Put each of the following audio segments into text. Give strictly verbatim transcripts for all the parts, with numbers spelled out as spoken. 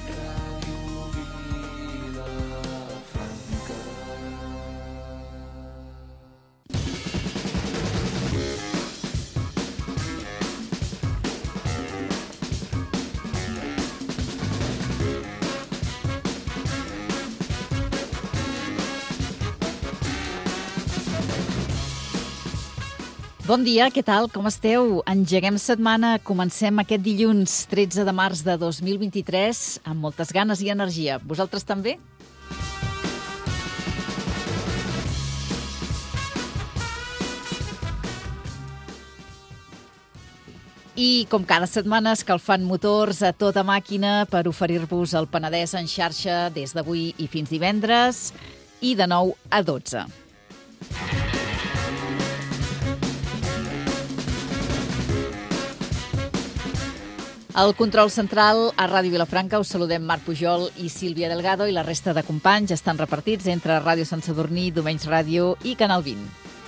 Bon dia, què tal? Com esteu? Engeguem setmana, comencem aquest dilluns tretze de març de dos mil vint-i-tres amb moltes ganes i energia. Vosaltres també? I, com cada setmana, escalfant motors a tota màquina per oferir-vos el Penedès en xarxa des d'avui i fins divendres i de nou a dotze. Al control central, a Ràdio Vilafranca, us saludem Marc Pujol i Sílvia Delgado, i la resta de companys estan repartits entre Ràdio Sant Sadurní, Domenys Ràdio i Canal vint.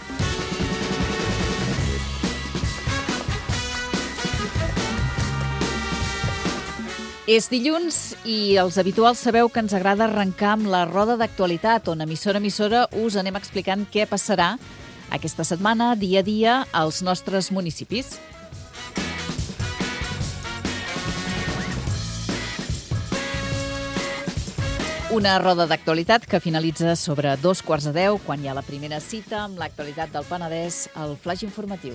És dilluns i els habituals sabeu que ens agrada arrencar amb la roda d'actualitat, on emissora a emissora us anem explicant què passarà aquesta setmana, dia a dia, als nostres municipis. Una roda d'actualitat que finalitza sobre dos quarts de deu, quan hi ha la primera cita amb l'actualitat del Penedès, el flaix informatiu.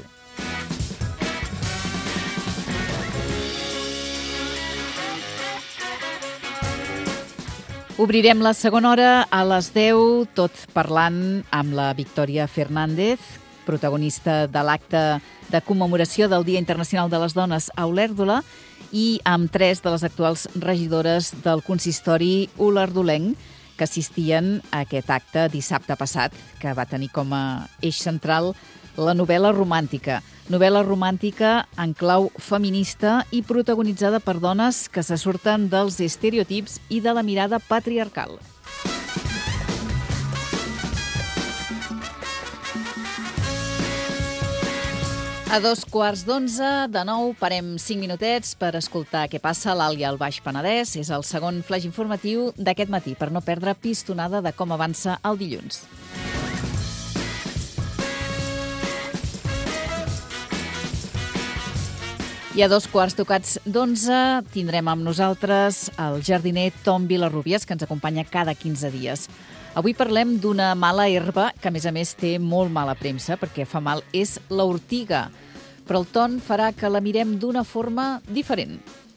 Obrirem la segona hora a les deu, tot parlant amb la Victòria Fernández, protagonista de l'acte de commemoració del Dia Internacional de les Dones a Olèrdola, i amb tres de les actuals regidores del consistori olerdolenc que assistien a aquest acte dissabte passat, que va tenir com a eix central la novel·la romàntica. Novel·la romàntica en clau feminista i protagonitzada per dones que se surten dels estereotips i de la mirada patriarcal. A dos quarts d'onze, de nou, parem cinc minutets per escoltar què passa a l'Alt i al Baix Penedès. És el segon flaix informatiu d'aquest matí, per no perdre pistonada de com avança el dilluns. I a dos quarts tocats d'onze tindrem amb nosaltres el jardiner Tom Vilarrubias, que ens acompanya cada quinze dies. Avui parlem d'una mala herba que, a més a més, té molt mala premsa perquè fa mal, és l'ortiga. Però el Tom farà que la mirem d'una forma diferent.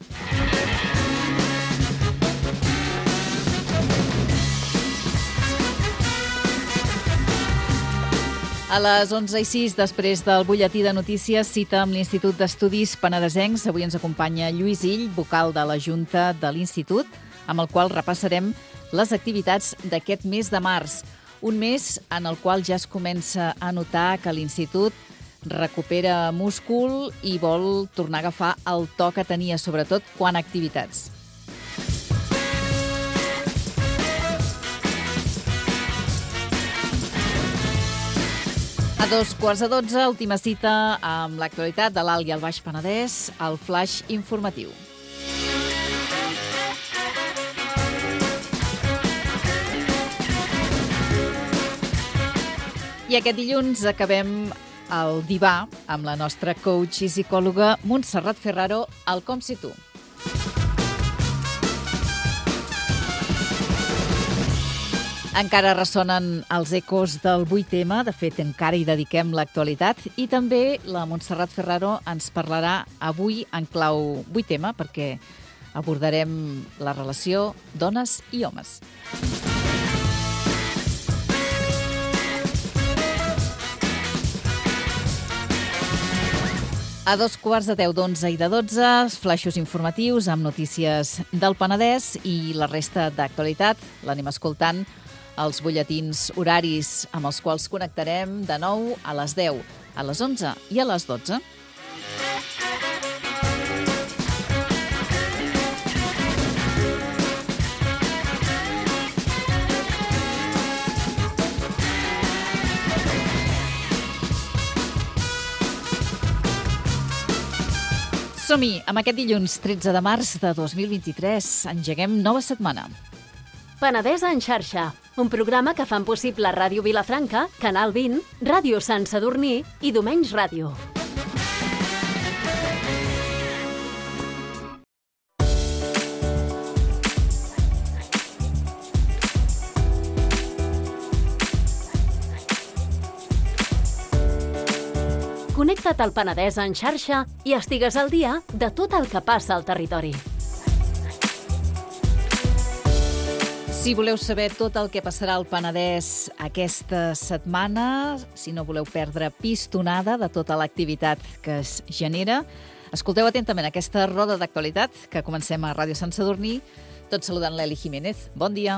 A les onze i sis, després del butlletí de notícies, cita amb l'Institut d'Estudis Penedesencs. Avui ens acompanya Lluís Ill, vocal de la Junta de l'Institut, amb el qual repassarem les activitats d'aquest mes de març. Un mes en el qual ja es comença a notar que l'Institut recupera múscul i vol tornar a agafar el to que tenia, sobretot quant a activitats. A dos quarts de dotze, última cita amb l'actualitat de l'Alt i el Baix Penedès, el flaix informatiu. I aquest dilluns acabem el divà amb la nostra coach i psicòloga Montserrat Ferraro, al Com Si Tu. Encara ressonen els ecos del vuit eme, de fet encara hi dediquem l'actualitat, i també la Montserrat Ferraro ens parlarà avui en clau vuit eme perquè abordarem la relació dones i homes. A dos quarts de deu, d'onze i de dotze, flaixos informatius amb notícies del Penedès i la resta d'actualitat l'anem escoltant els butlletins horaris amb els quals connectarem de nou a les deu, a les onze i a les dotze. Som-hi, amb aquest dilluns tretze de març de dos mil vint-i-tres. Engeguem nova setmana. Penedès en xarxa, un programa que fan possible Ràdio Vilafranca, Canal vint, Ràdio Sant Sadurní i Domenys Ràdio. Connecta't al Penedès en xarxa i estigues al dia de tot el que passa al territori. Si voleu saber tot el que passarà al Penedès aquesta setmana, si no voleu perdre pistonada de tota l'activitat que es genera, escolteu atentament aquesta roda d'actualitat que comencem a Ràdio Sant Sadurní, tot saludant l'Eli Jiménez. Bon dia.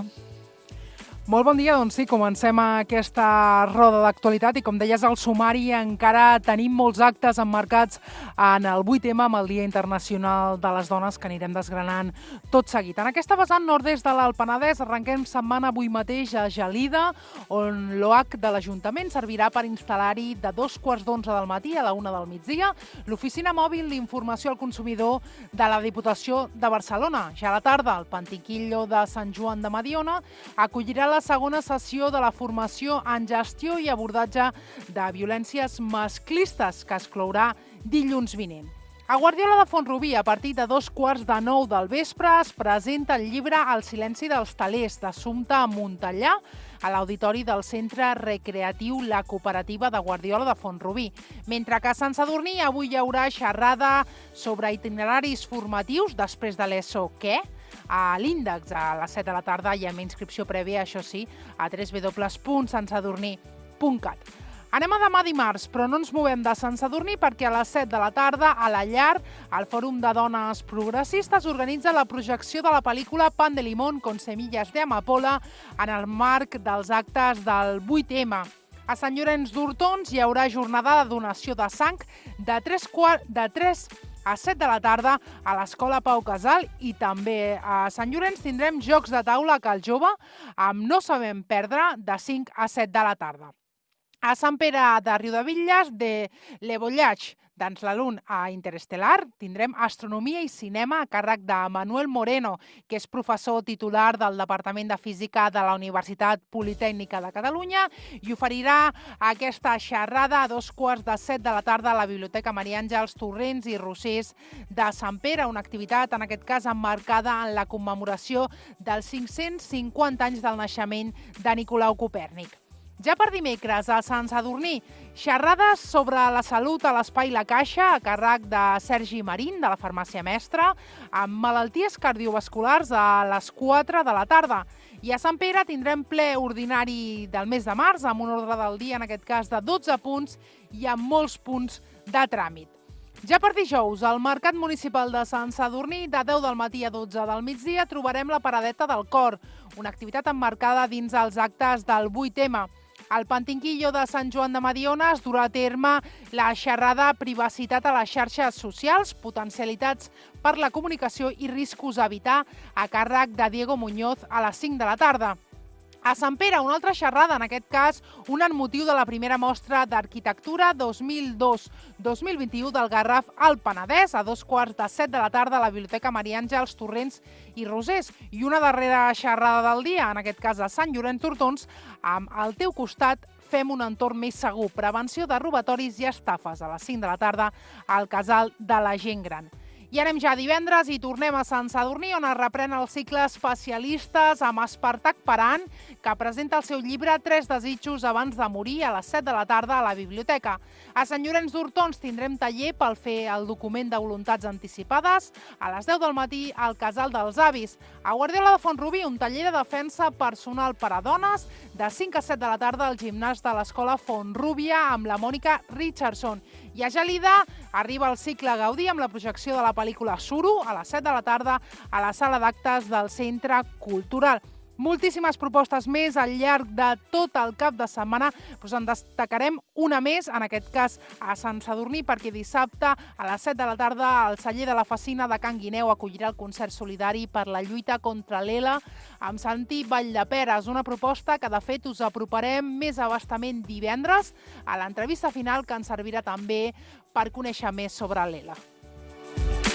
Molt bon dia, doncs sí, comencem aquesta roda d'actualitat i com deies al sumari encara tenim molts actes emmarcats en el vuit ema amb el Dia Internacional de les Dones que anirem desgranant tot seguit. En aquesta vessant nord-est de l'Alt Penedès arrenquem setmana avui mateix a Gelida, on l'O H de l'Ajuntament servirà per instal·lar-hi de dos quarts d'onze del matí a la una del migdia l'oficina mòbil d'informació al consumidor de la Diputació de Barcelona. Ja a la tarda, el Pantiquillo de Sant Joan de Mediona acollirà la la segona sessió de la formació en gestió i abordatge de violències masclistes, que es clourà dilluns vinent. A Guardiola de Font-rubí, a partir de dos quarts de nou del vespre, es presenta el llibre El silenci dels telers, d'Assumpta Montellà, a l'auditori del Centre Recreatiu La Cooperativa de Guardiola de Font-rubí. Mentre que a Sant Sadurní avui hi haurà xerrada sobre itineraris formatius després de l'ESO Què? A l'Índex, a les set de la tarda, hi ha inscripció prèvia, això sí, a w w w punt sant sadurní punt cat. Anem a demà dimarts, però no ens movem de Sant Sadurní perquè a les set de la tarda, a la Llar, el Fòrum de Dones Progressistes organitza la projecció de la pel·lícula Pan de Limón con semillas de amapola en el marc dels actes del vuit ema. A Sant Llorenç d'Hortons hi haurà jornada de donació de sang de tres de tres a set de la tarda a l'Escola Pau Casal i també a Sant Llorenç tindrem jocs de taula a Cal Jove amb No sabem perdre de cinc a set de la tarda. A Sant Pere de Riudebitlles, de Le Voyage dans la Lune a Interestel·lar, tindrem Astronomia i Cinema a càrrec de Manuel Moreno, que és professor titular del Departament de Física de la Universitat Politècnica de Catalunya i oferirà aquesta xerrada a dos quarts de set de la tarda a la Biblioteca Maria Àngels Torrents i Rosés de Sant Pere, una activitat, en aquest cas, emmarcada en la commemoració dels cinc-cents cinquanta anys del naixement de Nicolau Copèrnic. Ja per dimecres, a Sant Sadurní, xerrades sobre la salut a l'Espai La Caixa a càrrec de Sergi Marín, de la Farmàcia Mestra, amb malalties cardiovasculars a les quatre de la tarda. I a Sant Pere tindrem ple ordinari del mes de març, amb un ordre del dia, en aquest cas, de dotze punts i amb molts punts de tràmit. Ja per dijous, al Mercat Municipal de Sant Sadurní, de deu del matí a dotze del migdia, trobarem la Paradeta del Cor, una activitat emmarcada dins els actes del vuit ema. Al Pantiquillo de Sant Joan de Mediona es durà a terme la xerrada Privacitat a les xarxes socials, potencialitats per la comunicació i riscos a evitar, a càrrec de Diego Muñoz a les cinc de la tarda. A Sant Pere, una altra xerrada, en aquest cas, un en motiu de la primera mostra d'arquitectura dos mil dos dos mil vint-i-u del Garraf al Penedès, a dos quarts de set de la tarda a la Biblioteca Maria Àngels Torrents i Rosés. I una darrera xerrada del dia, en aquest cas a Sant Llorenç d'Hortons, amb Al teu costat fem un entorn més segur, prevenció de robatoris i estafes, a les cinc de la tarda al Casal de la Gent Gran. I anem ja divendres i tornem a Sant Sadurní, on es reprèn el cicle Especialistes amb Espartac Paran, que presenta el seu llibre Tres desitjos abans de morir a les set de la tarda a la biblioteca. A Sant Llorenç d'Hortons tindrem taller pel fer el document de voluntats anticipades a les deu del matí al Casal dels Avis. A Guardiola de Font-rubí, un taller de defensa personal per a dones de cinc a set de la tarda al gimnàs de l'Escola Font-rúbia amb la Mònica Richardson. I a Gelida arriba el cicle Gaudí amb la projecció de la pel·lícula Suro a les set de la tarda a la sala d'actes del Centre Cultural. Moltíssimes propostes més al llarg de tot el cap de setmana, però en destacarem una més, en aquest cas a Sant Sadurní, perquè dissabte a les set de la tarda el celler de la Facina de Can Guineu acollirà el concert solidari per la lluita contra l'E L A amb Santi Valldeperes, una proposta que de fet us aproparem més abastament divendres a l'entrevista final que ens servirà també per conèixer més sobre l'E L A.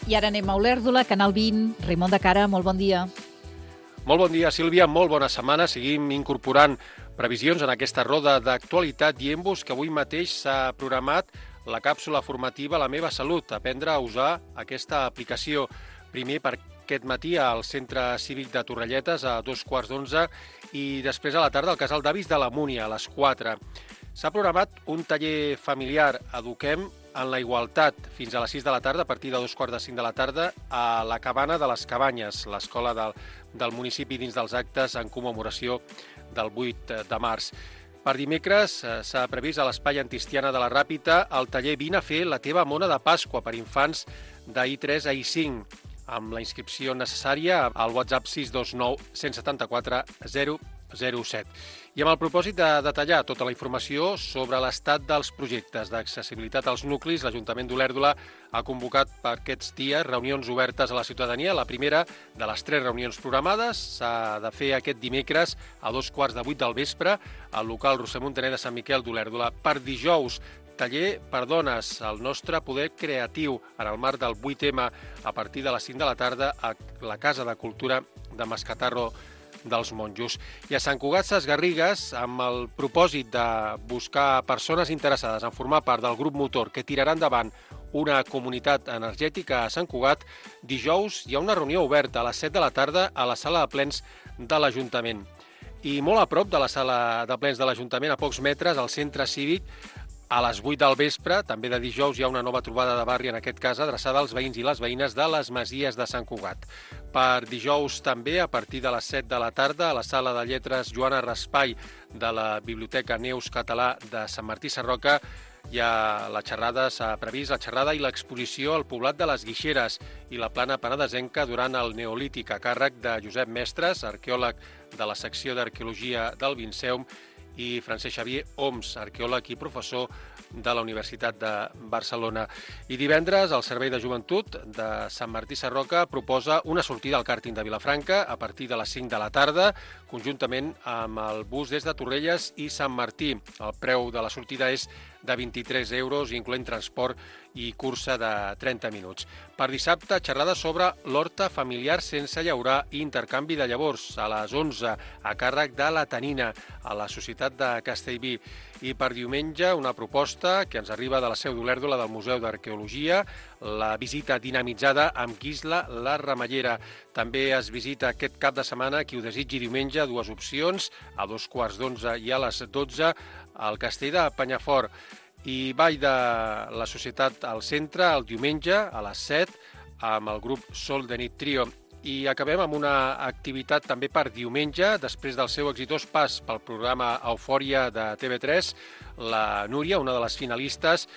I ara anem a Olèrdola, Canal vint. Raimon de Cara, molt bon dia. Molt bon dia, Sílvia, molt bona setmana. Seguim incorporant previsions en aquesta roda d'actualitat, dient-vos que avui mateix s'ha programat la càpsula formativa La meva salut, aprendre a usar aquesta aplicació. Primer per aquest matí al Centre Cívic de Torrelletes a dos quarts d'onze i després a la tarda al Casal d'Avis de la Múnia a les quatre. S'ha programat un taller familiar Eduquem en la igualtat fins a les sis de la tarda, a partir de dos quarts de cinc de la tarda, a la Cabana de les Cabanyes, l'escola del, del municipi, dins dels actes en commemoració del vuit de març. Per dimecres s'ha previst a l'Espai Antistiana de la Ràpita el taller Vine a fer la teva mona de Pasqua per infants d'A I tres a I cinc, amb la inscripció necessària al WhatsApp sis dos nou, u set quatre, zero zero set. I amb el propòsit de detallar tota la informació sobre l'estat dels projectes d'accessibilitat als nuclis, l'Ajuntament d'Olèrdola ha convocat per aquests dies reunions obertes a la ciutadania. La primera de les tres reunions programades s'ha de fer aquest dimecres a dos quarts de vuit del vespre al local Roser Montaner de Sant Miquel d'Olèrdola. Per dijous, taller per dones, el nostre poder creatiu, en el marc del vuit eme a partir de les cinc de la tarda a la Casa de Cultura de Mascatarro dels Monjos. I a Sant Cugat Sesgarrigues, amb el propòsit de buscar persones interessades en formar part del grup motor que tirarà endavant una comunitat energètica a Sant Cugat, dijous hi ha una reunió oberta a les set de la tarda a la sala de plens de l'Ajuntament. I molt a prop de la sala de plens de l'Ajuntament, a pocs metres, al centre cívic, a les vuit del vespre, també de dijous, hi ha una nova trobada de barri, en aquest cas adreçada als veïns i les veïnes de les Masies de Sant Cugat. Per dijous també, a partir de les set de la tarda, a la sala de lletres Joana Raspai de la Biblioteca Neus Català de Sant Martí Sarroca, hi ha la xerrada, s'ha previst la xerrada i l'exposició al poblat de les Guixeres i la plana penedesenca durant el Neolític, a càrrec de Josep Mestres, arqueòleg de la secció d'Arqueologia del Vinceum, i Francesc Xavier Oms, arqueòleg i professor de la Universitat de Barcelona. I divendres, el Servei de Joventut de Sant Martí Sarroca proposa una sortida al càrting de Vilafranca a partir de les cinc de la tarda, conjuntament amb el bus des de Torrelles i Sant Martí. El preu de la sortida és de vint-i-tres euros, incloent transport i cursa de trenta minuts. Per dissabte, xerrada sobre l'horta familiar sense llaurar i intercanvi de llavors, a les onze, a càrrec de la Tanina, a la Societat de Castellví. I per diumenge, una proposta que ens arriba de la seu d'Olèrdola del Museu d'Arqueologia, la visita dinamitzada amb Guisla la Ramallera. També es visita aquest cap de setmana, qui ho desitgi diumenge, dues opcions, a dos quarts d'onze i a les dotze, al Castell de Penyafort. I ball de la Societat al centre, el diumenge, a les set, amb el grup Sol de Nit Trio. I acabem amb una activitat també per diumenge, després del seu exitós pas pel programa Eufòria de T V tres, la Núria, una de les finalistes,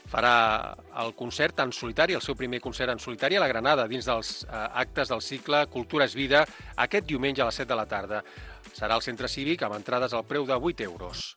farà el concert en solitari, el seu primer concert en solitari a la Granada, dins dels eh, actes del cicle Cultura és Vida, aquest diumenge a les set de la tarda. Serà al centre cívic amb entrades al preu de vuit euros.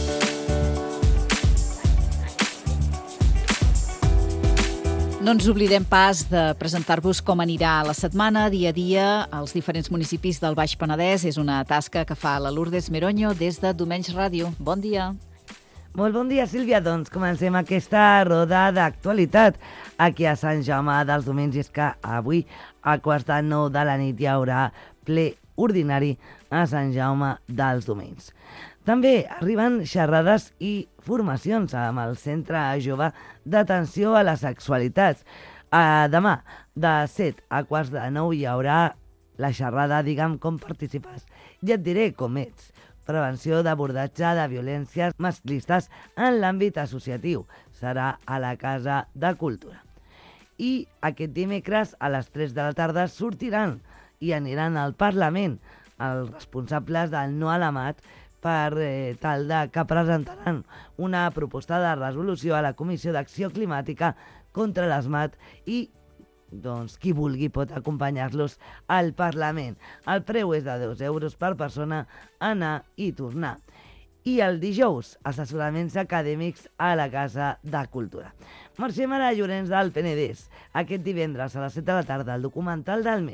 No ens oblidem pas de presentar-vos com anirà la setmana, dia a dia, als diferents municipis del Baix Penedès. És una tasca que fa la Lourdes Meroño des de Domenys Ràdio. Bon dia. Molt bon dia, Sílvia. Doncs comencem aquesta roda d'actualitat aquí a Sant Jaume dels Domenys. I és que avui, a quarts de nou de la nit, hi haurà ple ordinari a Sant Jaume dels Domenys. També arriben xerrades i formacions amb el Centre Jove d'Atenció a les Sexualitats. Uh, demà, de set a quarts de nou, hi haurà la xerrada Digue'm com participes. Ja et diré com ets. Prevenció d'abordatge de violències masclistes en l'àmbit associatiu. Serà a la Casa de Cultura. I aquest dimecres, a les tres de la tarda, sortiran i aniran al Parlament els responsables del No a la Mat per eh, tal de que presentaran una proposta de resolució a la Comissió d'Acció Climàtica contra les mat i doncs, qui vulgui pot acompanyar-los al Parlament. El preu és de dos euros per persona, anar i tornar. I el dijous, assessoraments acadèmics a la Casa de Cultura. Marxem ara a Llorenç del Penedès. Aquest divendres a les set de la tarda, el documental del mes.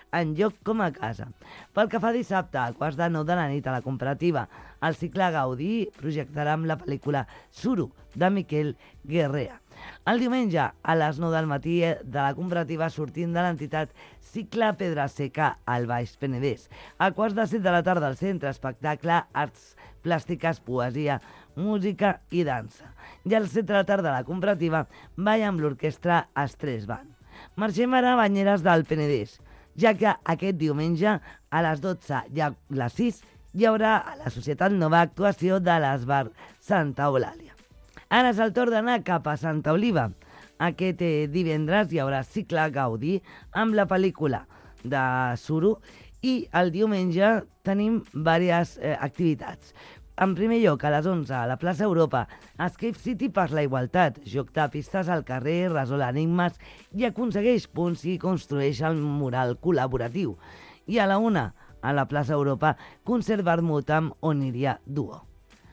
enlloc com a casa. Pel que fa dissabte, a quarts de nou de la nit a la Comparativa, el cicle Gaudí projectarà amb la pel·lícula Suro, de Miquel Guerrea. El diumenge, a les nou del matí, de la Comparativa sortint de l'entitat Cicle Pedra Seca al Baix Penedès. A quarts de set de la tarda al centre, espectacle, arts plàstiques, poesia, música i dansa. I a les set de la tarda a la Comparativa, ball amb l'orquestra Estrès Band. Marxem ara a Banyeres del Penedès, ja que aquest diumenge a les dotze i a les sis hi haurà a la Societat Nova actuació de l'Esbar Santa Eulàlia. Ara és el torn d'anar cap a Santa Oliva. Aquest eh, divendres hi haurà cicle Gaudí amb la pel·lícula de Suro i el diumenge tenim diverses eh, activitats. En primer lloc, a les onze, a la plaça Europa, Escape City per la igualtat, joc de pistes al carrer, resol enigmes i aconsegueix punts i construeix el mural col·laboratiu. I a la una, a la plaça Europa, concert vermut amb Oniria Duo.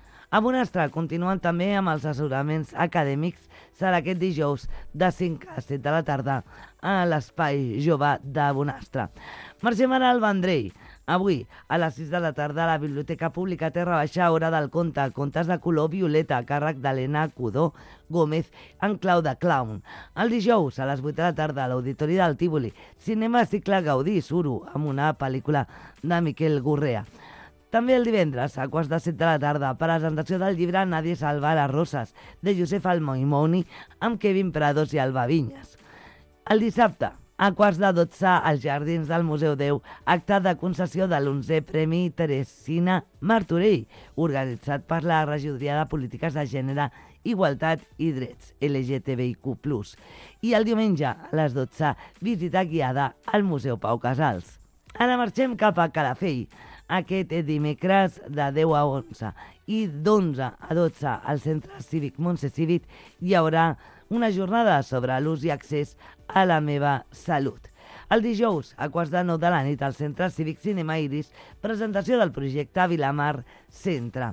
A Bonastre continuen també amb els assessoraments acadèmics. Serà aquest dijous de cinc a set de la tarda a l'Espai Jove de Bonastre. Marxem ara al Vendrell. Avui, a les sis de la tarda, a la Biblioteca Pública Terra Baixa, Hora del Conte, contes de color violeta, a càrrec d'Helena Cudó Gómez, en clau de clown. El dijous, a les vuit de la tarda, a l'Auditori del Tívoli, cinema cicle Gaudí, Suro, amb una pel·lícula de Miquel Guerrea. També el divendres, a quarts de set de la tarda, presentació del llibre Nadie salva las rosas, de Josep Almoimoni, amb Kevin Prados i Alba Vinyes. El dissabte, a quarts de dotze, als Jardins del Museu Déu, acte de concessió de l'onzè Premi Teresina Martorell, organitzat per la Regidoria de Polítiques de Gènere, Igualtat i Drets L G T B I Q plus. I el diumenge, a les dotze, visita guiada al Museu Pau Casals. Ara marxem cap a Calafell. Aquest dimecres de deu a onze i d'onze a dotze al Centre Cívic Montse Cívic hi haurà una jornada sobre l'ús i accés a la meva salut. El dijous, a quarts de nou de la nit, al Centre Cívic Cinema Iris, presentació del projecte Vilamar Centre.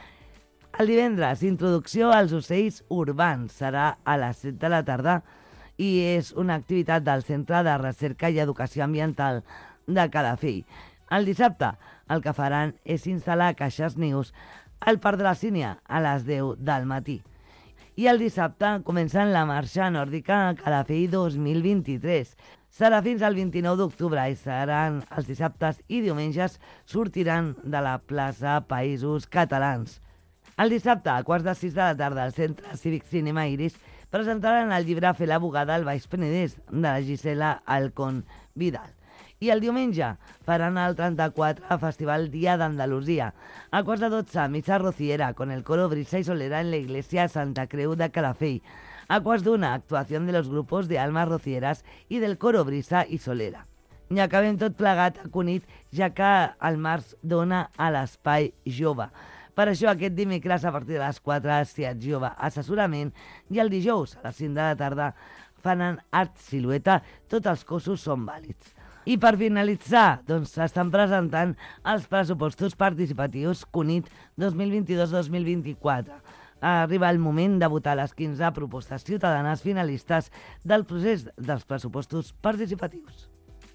El divendres, introducció als ocells urbans, serà a les set de la tarda i és una activitat del Centre de Recerca i Educació Ambiental de Calafell. El dissabte, el que faran és instal·lar caixes nius al Parc de la Sínia a les deu del matí. I el dissabte comencen la marxa nòrdica a Calafell dos mil vint-i-tres. Serà fins al vint-i-nou d'octubre i seran els dissabtes i diumenges sortiran de la plaça Països Catalans. El dissabte, a quarts de sis de la tarda, al Centre Cívic Cinema Iris, presentaran el llibre Fer la bugada al Baix Penedès, de la Gisela Alcón Vidal. I el diumenge faran el trenta-quatre Festival Dia d'Andalusia. A quarts de dotze, missa rociera con el coro Brisa y Solera en la iglesia Santa Creu de Calafell. A quarts d'una, actuación de los grupos de almas rocieras y del coro Brisa y Solera. I acabem tot plegat a Cunit, ja que el març dona a l'Espai Jove. Per això aquest dimecres a partir de les quatre, Siat Jove Assessorament, i el dijous a les cinc de la tarda fan art silueta, tots els cossos són vàlids. I per finalitzar, doncs s'estan presentant els pressupostos participatius Cunit dos mil vint-i-dos dos mil vint-i-quatre. Arriba el moment de votar les quinze propostes ciutadanes finalistes del procés dels pressupostos participatius.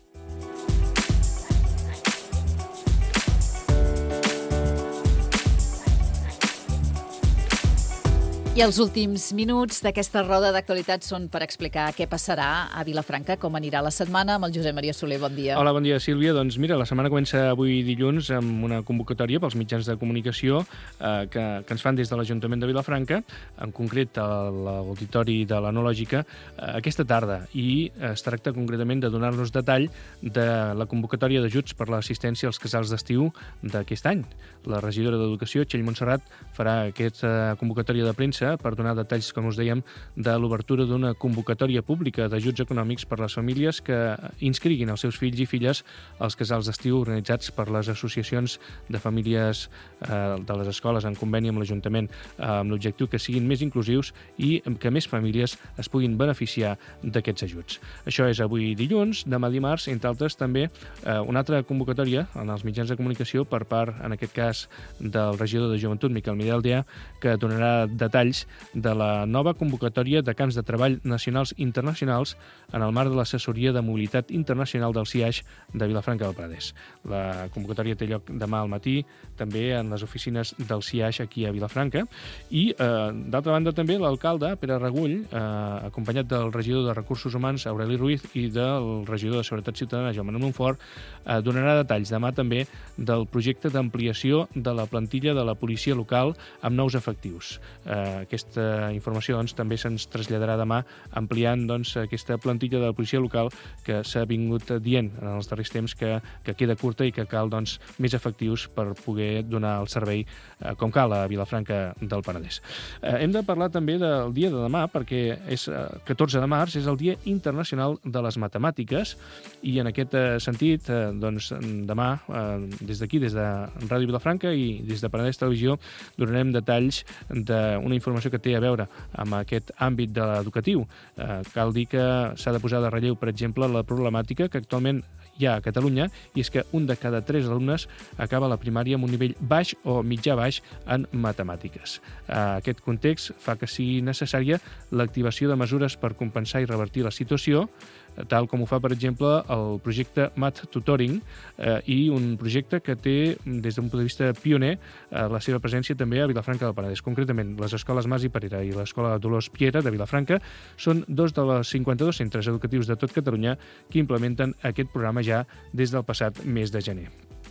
I els últims minuts d'aquesta roda d'actualitat són per explicar què passarà a Vilafranca, com anirà la setmana, amb el Josep Maria Soler. Bon dia. Hola, bon dia, Sílvia. Doncs mira, la setmana comença avui dilluns amb una convocatòria pels mitjans de comunicació eh, que, que ens fan des de l'Ajuntament de Vilafranca, en concret a l'Auditori de l'Enològica, eh, aquesta tarda. I es tracta concretament de donar-nos detall de la convocatòria d'ajuts per l'assistència als casals d'estiu d'aquest any. La regidora d'Educació, Txell Montserrat, farà aquesta convocatòria de premsa per donar detalls, com us dèiem, de l'obertura d'una convocatòria pública d'ajuts econòmics per les famílies que inscriguin els seus fills i filles als casals d'estiu organitzats per les associacions de famílies eh, de les escoles en conveni amb l'Ajuntament, eh, amb l'objectiu que siguin més inclusius i que més famílies es puguin beneficiar d'aquests ajuts. Això és avui dilluns. Demà dimarts, entre altres, també eh, una altra convocatòria en els mitjans de comunicació per part, en aquest cas, del regidor de Joventut, Miquel Mideldia, que donarà detalls detalls de la nova convocatòria de camps de treball nacionals i internacionals en el marc de l'assessoria de mobilitat internacional del C I A X de Vilafranca del Penedès. La convocatòria té lloc demà al matí, també en les oficines del C I A X aquí a Vilafranca. I, eh, d'altra banda, també l'alcalde, Pere Regull, eh, acompanyat del regidor de Recursos Humans, Aureli Ruiz, i del regidor de Seguretat Ciutadana, Joan Manuel Montfort, eh, donarà detalls demà també del projecte d'ampliació de la plantilla de la policia local amb nous efectius. Eh, aquesta informació doncs, també se'ns traslladarà demà ampliant doncs, aquesta plantilla de la policia local que s'ha vingut dient en els darrers temps que, que queda curta i que cal doncs, més efectius per poder donar el servei eh, com cal a Vilafranca del Penedès. Eh, hem de parlar també del dia de demà perquè és eh, catorze de març, és el Dia Internacional de les Matemàtiques i en aquest eh, sentit eh, doncs, demà eh, des d'aquí, des de Ràdio Vilafranca i des de Penedès Televisió donarem detalls d'una informació que té a veure amb aquest àmbit de l'educatiu. Eh, cal dir que s'ha de posar de relleu, per exemple, la problemàtica que actualment hi ha a Catalunya, i és que un de cada tres alumnes acaba la primària amb un nivell baix o mitjà-baix en matemàtiques. Aquest context fa que sigui necessària l'activació de mesures per compensar i revertir la situació, tal com ho fa, per exemple, el projecte Math Tutoring, eh, i un projecte que té, des d'un punt de vista pioner, eh, la seva presència també a Vilafranca del Penedès. Concretament, les escoles Mas i Parera i l'escola Dolors Piera de Vilafranca són dos dels cinquanta-dos centres educatius de tot Catalunya que implementen aquest programa ja des del passat mes de gener.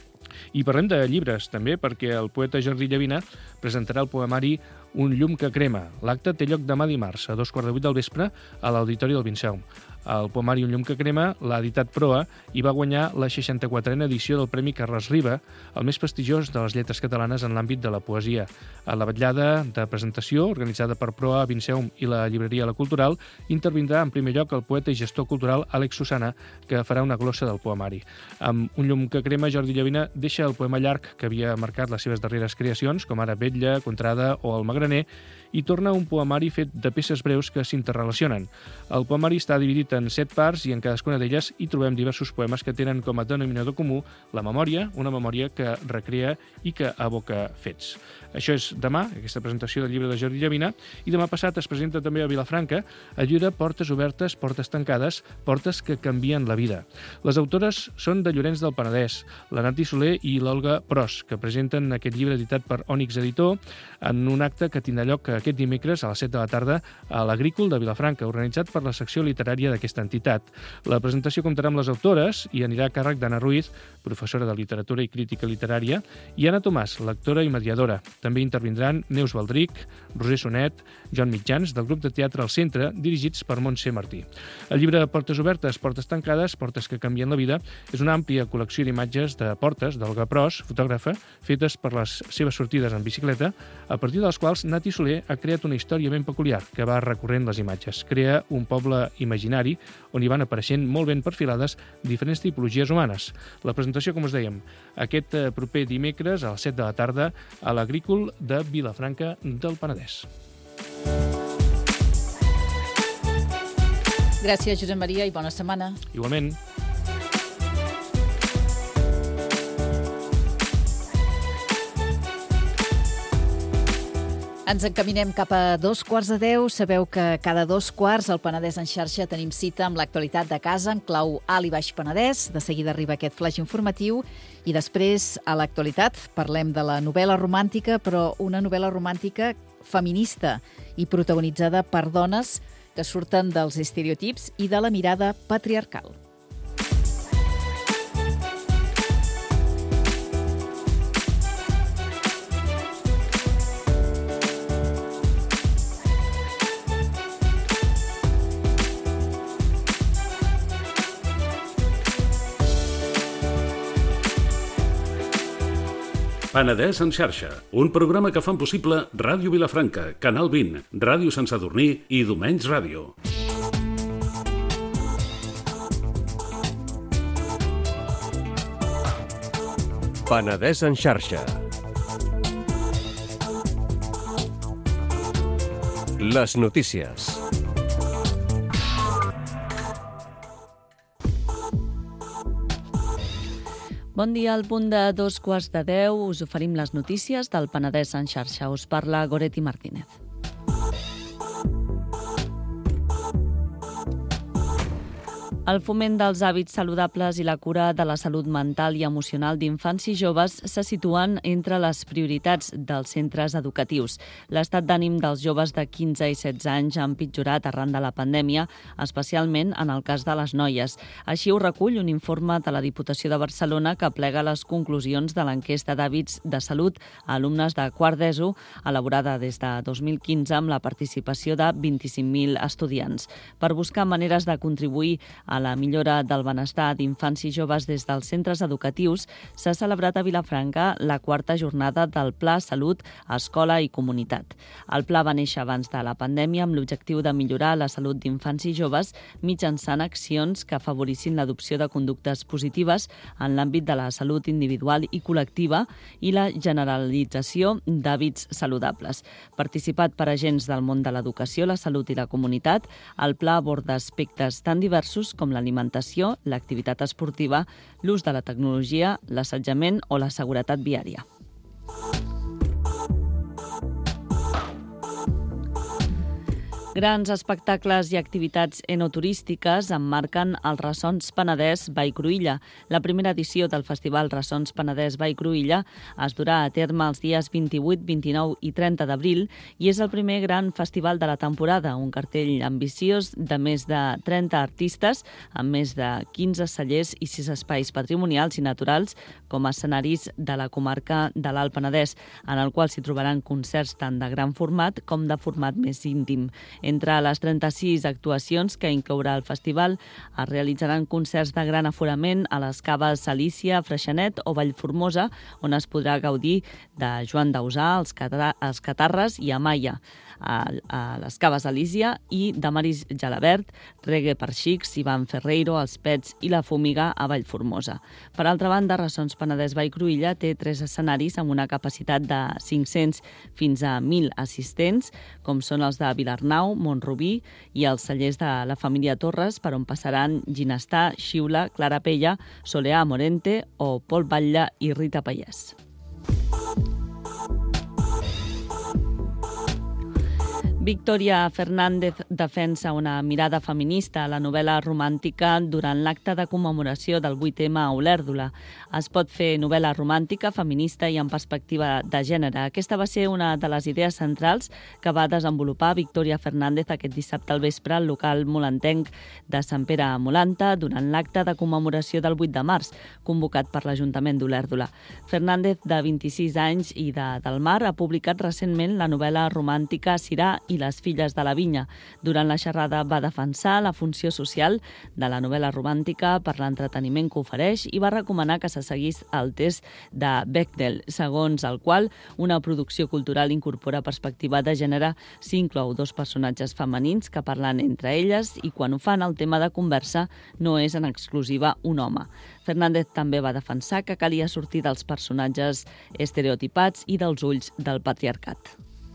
I parlem de llibres, també, perquè el poeta Jordi Llavina presentarà el poemari Un llum que crema. L'acte té lloc demà dimarts, a dos quarts de vuit del vespre, a l'Auditori del Vinceum. El poemari Un llum que crema l'ha editat Proa i va guanyar la seixanta-quatrena edició del Premi Carles Riba, el més prestigiós de les lletres catalanes en l'àmbit de la poesia. A la vetllada de presentació, organitzada per Proa, Vinceum i la llibreria La Cultural, intervindrà en primer lloc el poeta i gestor cultural Àlex Susana, que farà una glossa del poemari. Amb Un llum que crema, Jordi Llavina deixa el poema llarg que havia marcat les seves darreres creacions, com ara Vetlla, Contrada o El Magraner, i torna un poemari fet de peces breus que s'interrelacionen. El poemari està dividit en set parts i en cadascuna d'elles hi trobem diversos poemes que tenen com a denominador comú la memòria, una memòria que recrea i que evoca fets. Això és demà, aquesta presentació del llibre de Jordi Llavina, i demà passat es presenta també a Vilafranca el llibre Portes obertes, portes tancades, portes que canvien la vida. Les autores són de Llorenç del Penedès, la Nati Soler i l'Olga Pros, que presenten aquest llibre editat per Ònix Editor en un acte que tindrà lloc aquest dimecres a les set de la tarda a l'Agrícol de Vilafranca, organitzat per la secció literària d'aquesta entitat. La presentació comptarà amb les autores i anirà a càrrec d'Anna Ruiz, professora de literatura i crítica literària, i Anna Tomàs, lectora i mediadora. També intervindran Neus Baldric, Roser Sonet, Joan Mitjans, del grup de teatre al Centre, dirigits per Montse Martí. El llibre Portes obertes, portes tancades, portes que canvien la vida, és una àmplia col·lecció d'imatges de portes d'Olga Pros, fotògrafa, fetes per les seves sortides en bicicleta, a partir de les quals Nati Soler ha creat una història ben peculiar que va recorrent les imatges. Crea un poble imaginari on hi van apareixent molt ben perfilades diferents tipologies humanes. La presentació, com us dèiem, aquest proper dimecres a les set de la tarda a l'Agrícola de Vilafranca del Penedès. Gràcies, Josep Maria, i bona setmana. Igualment. Ens encaminem cap a dos quarts de deu. Sabeu que cada dos quarts al Penedès en xarxa tenim cita amb l'actualitat de casa en clau alt i baix Penedès. De seguida arriba aquest flash informatiu i després, a l'actualitat, parlem de la novel·la romàntica, però una novel·la romàntica feminista i protagonitzada per dones que surten dels estereotips i de la mirada patriarcal. Penedès en xarxa, un programa que fan possible Ràdio Vilafranca, Canal vint, Ràdio Sant Sadurní i Domenys Ràdio. Penedès en xarxa. Les notícies. Bon dia, al punt de dos quarts de deu us oferim les notícies del Penedès en xarxa. Us parla Goretti Martínez. El foment dels hàbits saludables i la cura de la salut mental i emocional d'infants i joves se situen entre les prioritats dels centres educatius. L'estat d'ànim dels joves de quinze i setze anys ha empitjorat arran de la pandèmia, especialment en el cas de les noies. Així ho recull un informe de la Diputació de Barcelona que plega les conclusions de l'enquesta d'hàbits de salut a alumnes de quart d'ESO, elaborada des de dos mil quinze amb la participació de vint-i-cinc mil estudiants. Per buscar maneres de contribuir a la millora del benestar d'infants i joves des dels centres educatius, s'ha celebrat a Vilafranca la quarta jornada del Pla Salut, Escola i Comunitat. El pla va néixer abans de la pandèmia amb l'objectiu de millorar la salut d'infants i joves mitjançant accions que afavorissin l'adopció de conductes positives en l'àmbit de la salut individual i col·lectiva i la generalització d'hàbits saludables. Participat per agents del món de l'educació, la salut i la comunitat, el pla aborda aspectes tan diversos com l'alimentació, l'activitat esportiva, l'ús de la tecnologia, l'assetjament o la seguretat viària. Grans espectacles i activitats enoturístiques emmarquen el Ressons Penedès Vall Cruïlla. La primera edició del Festival Ressons Penedès Vall Cruïlla es durà a terme els dies vint-i-vuit, vint-i-nou i trenta d'abril i és el primer gran festival de la temporada, un cartell ambiciós de més de trenta artistes, amb més de quinze cellers i sis espais patrimonials i naturals com a escenaris de la comarca de l'Alt Penedès, en el qual s'hi trobaran concerts tant de gran format com de format més íntim. Entre les trenta-sis actuacions que inclourà el festival es realitzaran concerts de gran aforament a les caves Salícia, Freixenet o Vallformosa, on es podrà gaudir de Joan Dausà, els, Catar els Catarres i Amaya, a, a les caves Alícia, i de Maris Gelabert, Reggae per Xics, Ivan Ferreiro, Els Pets i La Fumiga a Vallformosa. Per altra banda, Ressons Penedès Vall Cruïlla té tres escenaris amb una capacitat de cinc-cents fins a mil assistents, com són els de Vilarnau, Montrubí i els cellers de la família Torres, per on passaran Ginestar, Xiula, Clara Pella, Soleà Morente o Pol Batlle i Rita Pallès. Victoria Fernández defensa una mirada feminista a la novel·la romàntica durant l'acte de commemoració del vuit eme a Olèrdola. Es pot fer novel·la romàntica, feminista i amb perspectiva de gènere. Aquesta va ser una de les idees centrals que va desenvolupar Victoria Fernández aquest dissabte al vespre al local molentenc de Sant Pere a Molanta durant l'acte de commemoració del vuit de març, convocat per l'Ajuntament d'Olèrdola. Fernández, de vint-i-sis anys i de Del Mar, ha publicat recentment la novel·la romàntica Sirà i les filles de la vinya. Durant la xerrada va defensar la funció social de la novel·la romàntica per l'entreteniment que ofereix i va recomanar que se seguís el test de Bechdel, segons el qual una producció cultural incorpora perspectiva de gènere si inclou dos personatges femenins que parlen entre elles i quan ho fan el tema de conversa no és en exclusiva un home. Fernández també va defensar que calia sortir dels personatges estereotipats i dels ulls del patriarcat.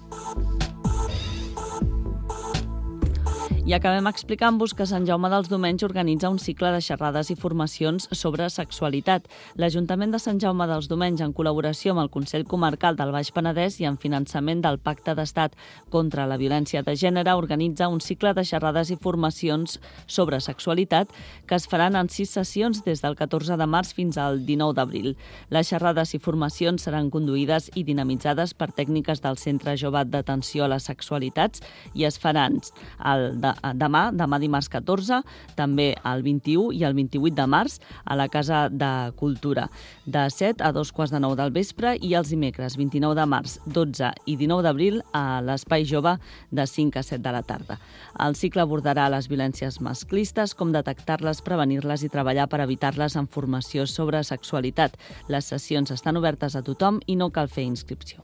I acabem explicant-vos que Sant Jaume dels Domenys organitza un cicle de xerrades i formacions sobre sexualitat. L'Ajuntament de Sant Jaume dels Domenys, en col·laboració amb el Consell Comarcal del Baix Penedès i en finançament del Pacte d'Estat contra la Violència de Gènere, organitza un cicle de xerrades i formacions sobre sexualitat que es faran en sis sessions des del catorze de març fins al dinou d'abril. Les xerrades i formacions seran conduïdes i dinamitzades per tècniques del Centre Jove d'Atenció a les Sexualitats i es faran el de demà, demà dimarts catorze, també el vint-i-u i el vint-i-vuit de març a la Casa de Cultura, de set a dos quarts de nou del vespre, i els dimecres vint-i-nou de març, dotze i dinou d'abril a l'Espai Jove de cinc a set de la tarda. El cicle abordarà les violències masclistes, com detectar-les, prevenir-les i treballar per evitar-les en formació sobre sexualitat. Les sessions estan obertes a tothom i no cal fer inscripció.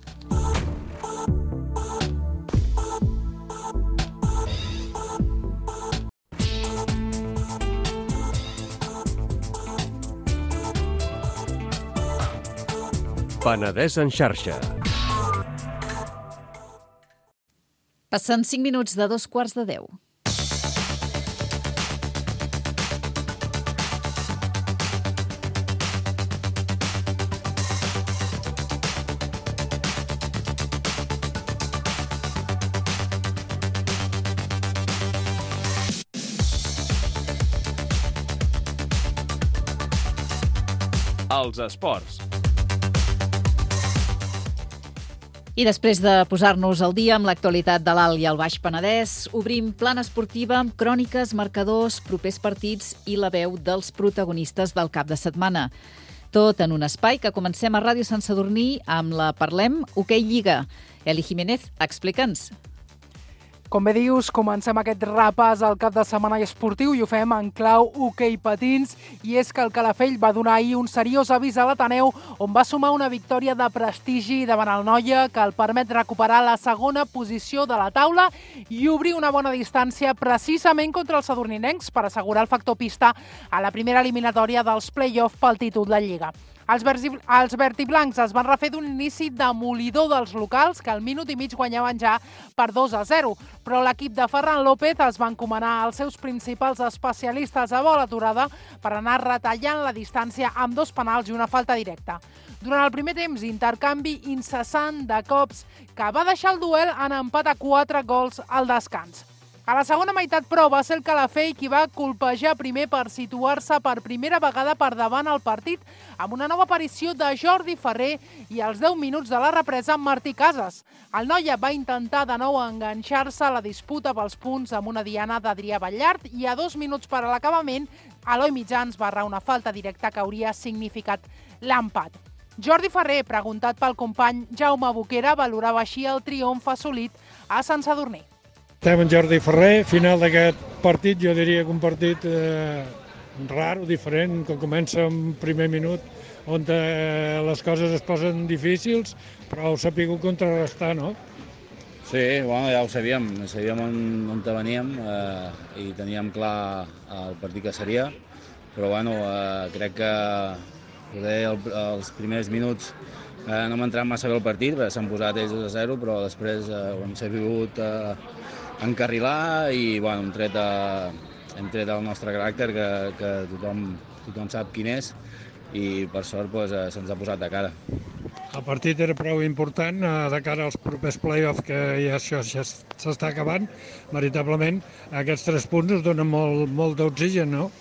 Penedès en xarxa. Passen cinc minuts de dos quarts de deu. als esports. I després de posar-nos al dia amb l'actualitat de l'Alt i el Baix Penedès, obrim plana esportiva amb cròniques, marcadors, propers partits i la veu dels protagonistes del cap de setmana. Tot en un espai que comencem a Ràdio Sant Sadurní amb la Parlem Hoquei Lliga. Eli Jiménez, explica'ns. Com bé dius, comencem aquest repàs al cap de setmana esportiu i ho fem en clau hoquei patins, i és que el Calafell va donar ahir un seriós avís a l'Ateneu, on va sumar una victòria de prestigi davant el Noia que el permet recuperar la segona posició de la taula i obrir una bona distància precisament contra els sadurninencs per assegurar el factor pista a la primera eliminatòria dels play-off pel títol de Lliga. Els, verzi, els vertiblancs es van refer d'un inici demolidor dels locals que al minut i mig guanyaven ja per dos a zero, però l'equip de Ferran López es va encomanar als seus principals especialistes a bola aturada per anar retallant la distància amb dos penals i una falta directa. Durant el primer temps, intercanvi incessant de cops que va deixar el duel en empat a quatre gols al descans. A la segona meitat, però, va ser el Calafell qui va colpejar primer per situar-se per primera vegada per davant el partit amb una nova aparició de Jordi Ferrer i als deu minuts de la represa amb Martí Casas. El Noia va intentar de nou enganxar-se a la disputa pels punts amb una diana d'Adrià Ballart i a dos minuts per a l'acabament, Eloi Mitjans va errar una falta directa que hauria significat l'empat. Jordi Ferrer, preguntat pel company Jaume Boquera, valorava així el triomf assolit a Sant Sadurní. Estem en Jordi Ferrer, final d'aquest partit, jo diria que un partit eh, raro, diferent, que comença en primer minut, on eh, les coses es posen difícils, però ho sapigueu contrarrestar, no? Sí, bueno, ja ho sabíem, sabíem on, on veníem eh, i teníem clar el partit que seria, però bueno, eh, crec que poder el, els primers minuts eh, no m'ha entrat massa bé el partit, perquè s'han posat ells dos a zero, però després eh, ho hem sabut eh, encarrilar i bueno, hem, tret a, hem tret el nostre caràcter que, que tothom, tothom sap quin és i per sort pues, se'ns ha posat de cara. El partit era prou important de cara als propers play-off, que ja això ja s'està acabant. Veritablement aquests tres punts us donen molt, molt d'oxigen, no?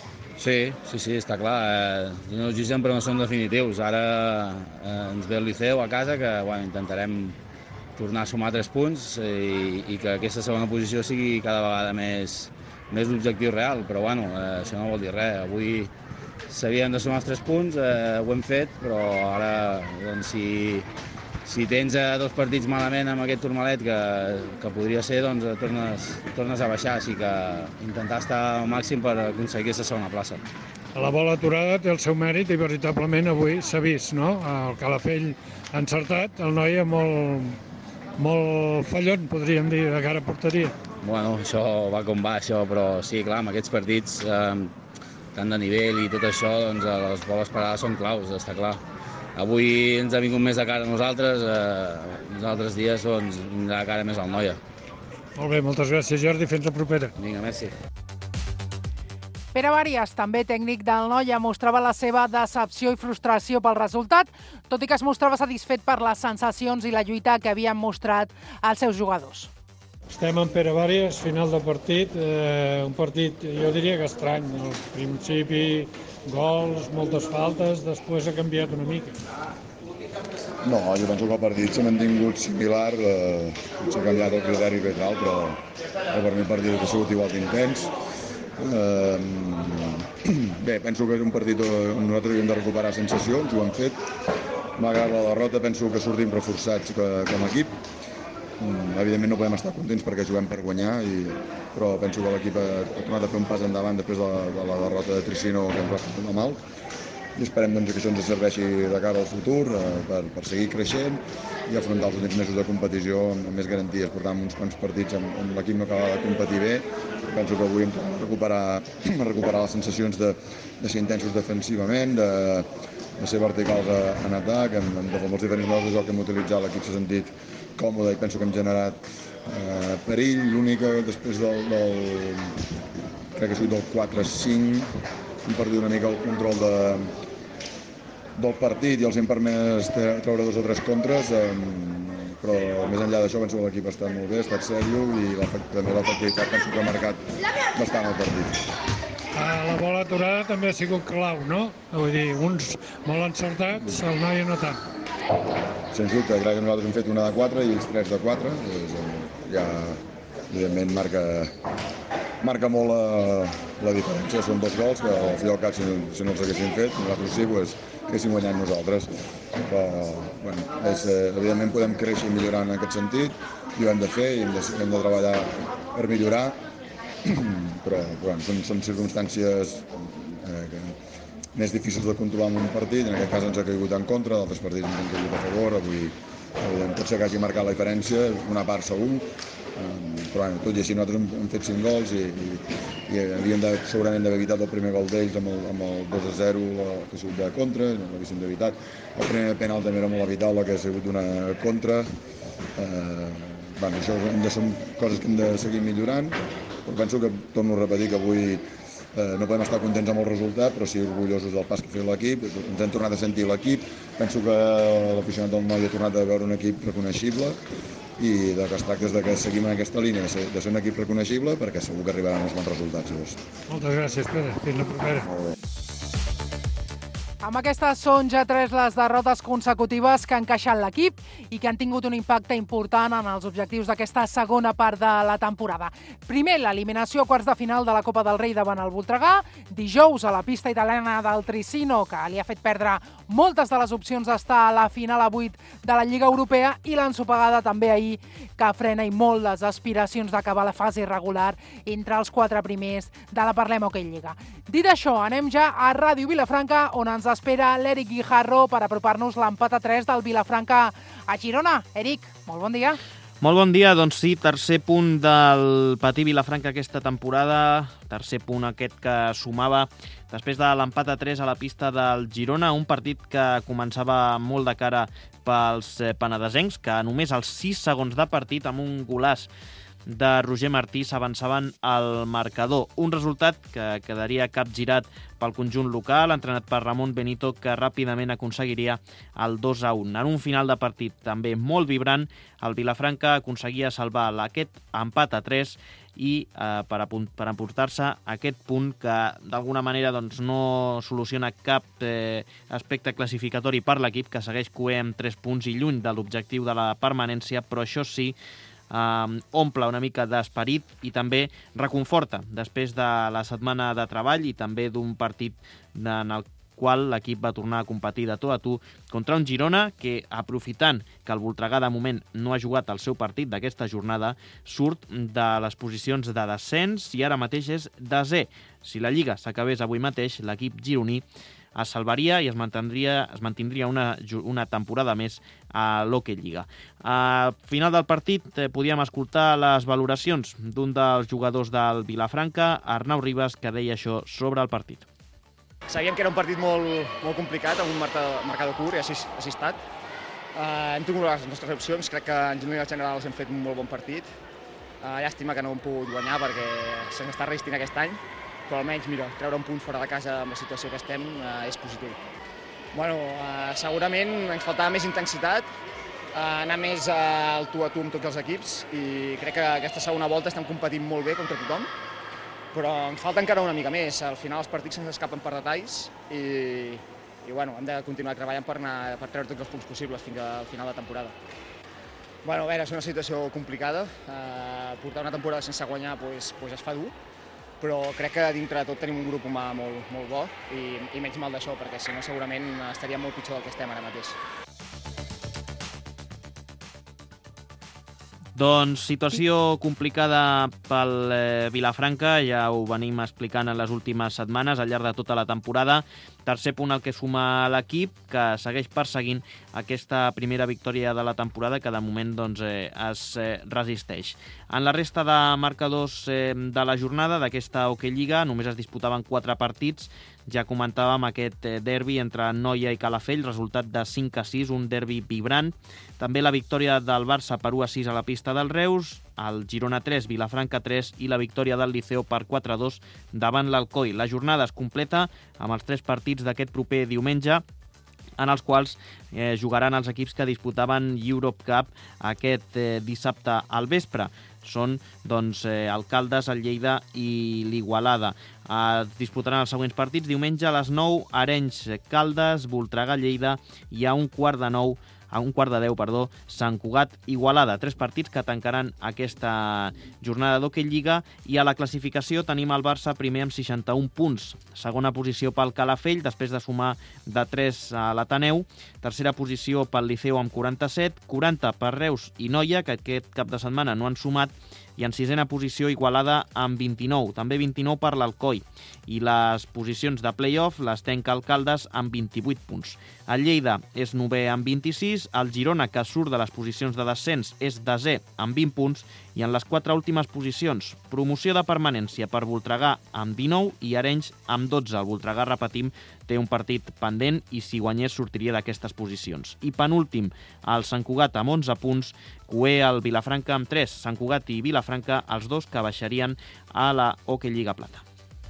Sí, sí, sí, està clar. Eh, no oxigen però no són definitius. Ara eh, ens ve el Liceu a casa que bueno, intentarem tornar a sumar tres punts i, i que aquesta segona posició sigui cada vegada més, més l'objectiu real, però bueno, eh, això no vol dir res. Avui sabíem de sumar els tres punts, eh, ho hem fet, però ara doncs, si, si tens eh, dos partits malament amb aquest turmalet que, que podria ser, doncs tornes, tornes a baixar, així que intentar estar al màxim per aconseguir aquesta segona plaça. La bola aturada té el seu mèrit i veritablement avui s'ha vist, no? El Calafell encertat, el Noia molt, molt fallon, podríem dir, de cara a porteria. Bueno, això va com va, això, però sí, clar, amb aquests partits, eh, tant de nivell i tot això, doncs les boles parades són claus, està clar. Avui ens ha vingut més de cara a nosaltres, eh, els altres dies doncs, vindrà de cara més al Noia. Molt bé, moltes gràcies, Jordi, fins la propera. Vinga, merci. Pere Bàries, també tècnic del Noia, mostrava la seva decepció i frustració pel resultat, tot i que es mostrava satisfet per les sensacions i la lluita que havien mostrat els seus jugadors. Estem amb Pere Bàries, final de partit, eh, un partit jo diria que estrany. Al principi gols, moltes faltes, després ha canviat una mica. No, jo penso que el partit s'ha mantingut similar, eh, s'ha canviat el criteri arbitral, però per mi el partit ha sigut igual d'intens. Eh, bé, penso que és un partit on nosaltres hem de recuperar sensacions, ho hem fet. Malgrat la derrota penso que sortim reforçats com a equip. Evidentment no podem estar contents perquè juguem per guanyar, i, però penso que l'equip ha, ha tornat a fer un pas endavant després de la, de la derrota de Tricino, que ens va fer molt mal. I esperem doncs, que això ens serveixi de cara al futur eh, per, per seguir creixent i afrontar els últims mesos de competició amb, amb més garanties. Portàvem uns quants partits on, on l'equip no acabava de competir bé. Penso que avui hem de recuperar, recuperar les sensacions de, de ser intensos defensivament, de, de ser verticals a, en atac, amb, amb, amb els diferents modes de joc que hem utilitzat. L'equip s'ha sentit còmode i penso que hem generat eh, perill. L'única després del, del, crec que ha sigut del quatre cinc, hem perdut una mica el control de, del partit i els hem permès treure dos o tres contres, eh, però més enllà d'això penso que l'equip ha estat molt bé, ha estat sèrio i també l'efectivitat penso que ha marcat bastant el partit. La bola aturada també ha sigut clau, no? Vull dir, uns molt encertats, el noi no tant. Sens dubte, crec que nosaltres hem fet una de quatre i ells tres de quatre. Ja, evidentment, marca, marca molt la, la diferència. Són dos gols que al fi i al cap, si no, si no els haguéssim fet, nosaltres sí, pues, haguéssim guanyat nosaltres. Però, bueno, és, evidentment podem créixer i millorar en aquest sentit, i ho hem de fer i hem de, hem de treballar per millorar, però bueno, són, són circumstàncies eh, que, més difícils de controlar en un partit. En aquest cas ens ha caigut en contra, d'altres partits ens han caigut a favor. Avui pot ser que hagi marcat la diferència, una part segur, però bueno, tot i així nosaltres hem, hem fet cinc gols i, i, i havíem de, segurament d'haver evitat el primer gol d'ells amb, el, amb el dos a zero que ha sigut de contra, no l'havíem d'evitat. El primer penal també era molt evitable, que ha sigut una contra. Eh, bueno, això de, són coses que hem de seguir millorant, però penso que, torno a repetir, que avui eh, no podem estar contents amb el resultat, però sí orgullosos del pas que ha fet l'equip. Ens hem tornat a sentir l'equip. Penso que l'aficionat del Noi ha tornat a veure un equip reconeixible i de que es tracta de que seguim en aquesta línia, de ser un equip reconeixible, perquè segur que arribaran els bons resultats. Llavors. Moltes gràcies, Pere. Fins la propera. Molt bé. Amb aquestes són ja tres les derrotes consecutives que ha encaixat l'equip i que han tingut un impacte important en els objectius d'aquesta segona part de la temporada. Primer, l'eliminació a quarts de final de la Copa del Rei davant el Voltregà. Dijous, a la pista italiana del Tricino, que li ha fet perdre moltes de les opcions d'estar a la final a vuit de la Lliga Europea, i l'ensopegada també ahir, que frena i molt les aspiracions d'acabar la fase regular entre els quatre primers de la Parlem Hockey Lliga. Dit això, anem ja a Ràdio Vilafranca, on ens espera l'Eric Guijarro per apropar-nos l'empat a tres del Vilafranca a Girona. Eric, molt bon dia. Molt bon dia, doncs sí, tercer punt del Patí Vilafranca aquesta temporada, tercer punt aquest que sumava després de l'empat a tres a la pista del Girona, un partit que començava molt de cara pels penedesencs, que només als sis segons de partit, amb un golaç de Roger Martí, s'avançaven al marcador. Un resultat que quedaria capgirat pel conjunt local, entrenat per Ramon Benito, que ràpidament aconseguiria el dos a un. En un final de partit també molt vibrant, el Vilafranca aconseguia salvar aquest empat a tres i eh, per, per emportar-se aquest punt que d'alguna manera doncs, no soluciona cap eh, aspecte classificatori per l'equip, que segueix coer amb tres punts i lluny de l'objectiu de la permanència, però això sí, Um, omple una mica d'esperit i també reconforta després de la setmana de treball i també d'un partit en el qual l'equip va tornar a competir de tu a tu contra un Girona que, aprofitant que el Voltregà de moment no ha jugat el seu partit d'aquesta jornada, surt de les posicions de descens i ara mateix és desè. Si la Lliga s'acabés avui mateix, l'equip gironí es salvaria i es mantindria, es mantindria una, una temporada més a l'Hockey Lliga. Al final del partit eh, podíem escoltar les valoracions d'un dels jugadors del Vilafranca, Arnau Ribas, que deia això sobre el partit. Sabíem que era un partit molt, molt complicat, amb un marcador curt, i així, així ha estat. Uh, hem tingut les nostres opcions, crec que en línies generals hem fet un molt bon partit. Uh, llàstima que no hem pogut guanyar perquè se'ns està resistint aquest any, però almenys, mira, treure un punt fora de casa amb la situació que estem eh, és positiu. Bueno, eh, segurament ens faltava més intensitat, eh, anar més eh, al tu a tu amb tots els equips, i crec que aquesta segona volta estem competint molt bé contra tothom, però ens falta encara una mica més. Al final els partits se'ns escapen per detalls i, i bueno, hem de continuar treballant per, anar, per treure tots els punts possibles fins al final de temporada. Bueno, a veure, és una situació complicada, eh, portar una temporada sense guanyar pues, pues es fa dur, però crec que dintre de tot tenim un grup humà molt, molt bo i, i menys mal d'això, perquè si no segurament estaríem molt pitjor del que estem ara mateix. Doncs situació complicada pel eh, Vilafranca, ja ho venim explicant en les últimes setmanes, al llarg de tota la temporada. Tercer punt al que suma l'equip, que segueix perseguint aquesta primera victòria de la temporada, que de moment doncs, eh, es eh, resisteix. En la resta de marcadors eh, de la jornada d'aquesta Hockey Lliga només es disputaven quatre partits. Ja comentàvem aquest eh, derbi entre Noia i Calafell, resultat de cinc a sis, un derbi vibrant. També la victòria del Barça per u a sis a la pista del Reus, el Girona tres, Vilafranca tres i la victòria del Liceo per quatre a dos davant l'Alcoi. La jornada es completa amb els tres partits d'aquest proper diumenge, en els quals eh, jugaran els equips que disputaven Europe Cup aquest eh, dissabte al vespre. són doncs, eh, el Caldes, el Lleida i l'Igualada. Es disputaran els següents partits. Diumenge a les nou, Arenys, Caldes, Voltregà, Lleida, i a un quart de nou a un quart de deu, perdó, Sant Cugat, Igualada. Tres partits que tancaran aquesta jornada d'Hockey Lliga, i a la classificació tenim el Barça primer amb seixanta-un punts. Segona posició pel Calafell, després de sumar de tres a l'Ateneu. Tercera posició pel Liceu amb quaranta-set, quaranta per Reus i Noia, que aquest cap de setmana no han sumat, i en sisena posició Igualada amb vint-i-nou, també vint-i-nou per l'Alcoi. I les posicions de play-off les tenca el Caldes amb vint-i-vuit punts. El Lleida és novè amb vint-i-sis, el Girona, que surt de les posicions de descens, és desè amb vint punts, i en les quatre últimes posicions, promoció de permanència per Voltregà amb dinou i Arenys amb dotze. El Voltregà, repetim, té un partit pendent i si guanyés sortiria d'aquestes posicions. I penúltim, el Sant Cugat amb onze punts, coer el Vilafranca amb tres. Sant Cugat i Vilafranca, els dos que baixarien a la Hockey Lliga Plata.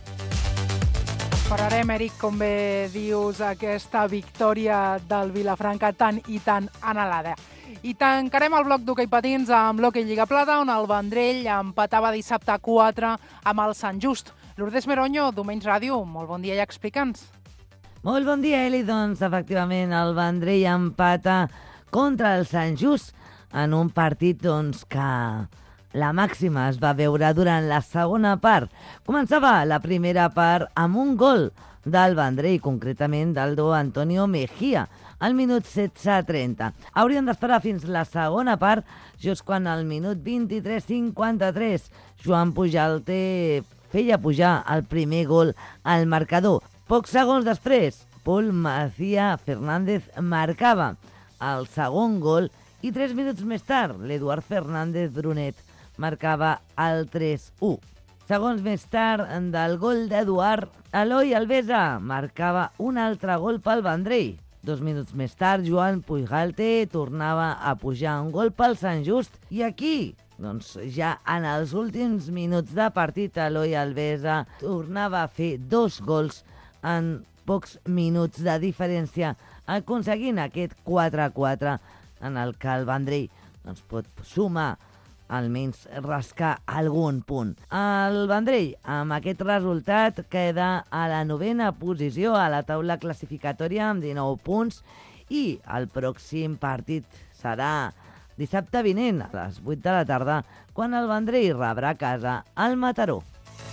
Esperarem, Eric, com bé dius, aquesta victòria del Vilafranca tan i tan anhelada. I tancarem el bloc d'hoquei patins amb l'Hockey Lliga Plata, on el Vendrell empatava dissabte a quatre amb el Sant Just. Lourdes Meronyo, Domenys Ràdio, molt bon dia i explica'ns. Molt bon dia, Eli. Doncs, efectivament, el Vendrell empata contra el Sant Just en un partit doncs, que la màxima es va veure durant la segona part. Començava la primera part amb un gol del Vendrell, concretament del do Antonio Mejía, al minut setze trenta. Haurien d'esperar fins la segona part, just quan al minut vint-i-tres cinquanta-tres Joan Pujalte feia pujar el primer gol al marcador. Pocs segons després, Paul Macía Fernández marcava el segon gol i tres minuts més tard, l'Eduard Fernández Brunet marcava el tres u. Segons més tard del gol d'Eduard, Eloi Alvesa marcava un altre gol pel Vendrell. Dos minuts més tard, Joan Pujalte tornava a pujar un gol pel Sant Just. I aquí, doncs ja en els últims minuts de partit, Eloi Alvesa tornava a fer dos gols en pocs minuts de diferència, aconseguint aquest quatre a quatre en el que el Vendrell doncs, pot sumar, almenys rascar algun punt. El Vendrell, amb aquest resultat, queda a la novena posició a la taula classificatòria amb dinou punts, i el pròxim partit serà dissabte vinent a les vuit de la tarda, quan el Vendrell rebrà a casa al Mataró.